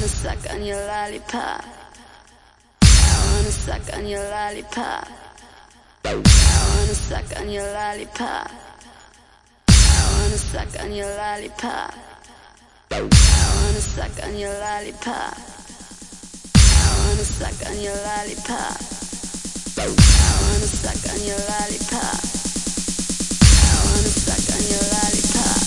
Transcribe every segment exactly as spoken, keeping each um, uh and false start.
wanna suck on your lollipop. I wanna suck on your lollipop. I wanna suck on your lollipop. I wanna suck on your lollipop. I wanna suck on your lollipop. I wanna suck on your lollipop. I wanna suck on your lollipop. I wanna suck on your lollipop.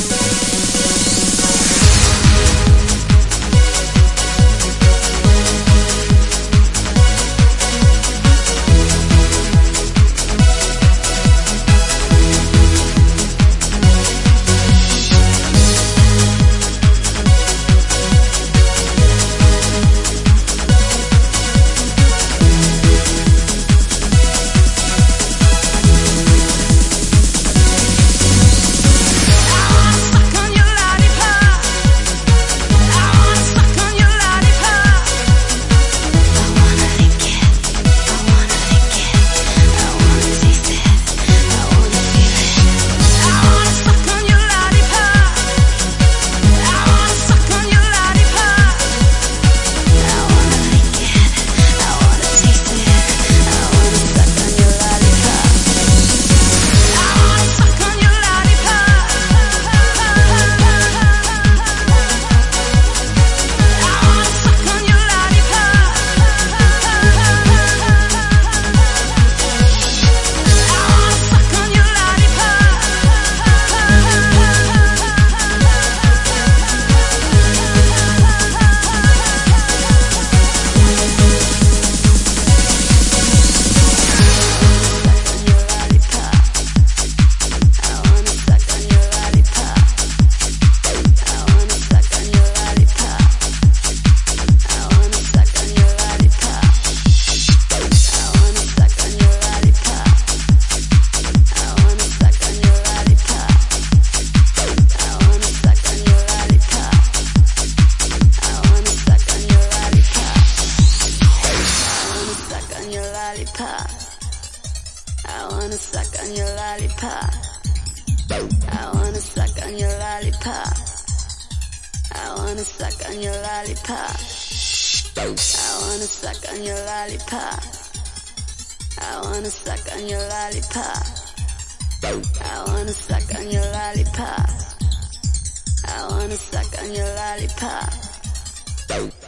We'll be right back. lollipop. I wanna suck on your lollipop. I wanna suck on your lollipop. I wanna suck on your lollipop. I wanna suck on your lollipop. I wanna suck on your lollipop. I wanna suck on your lollipop. I wanna suck on your lollipop.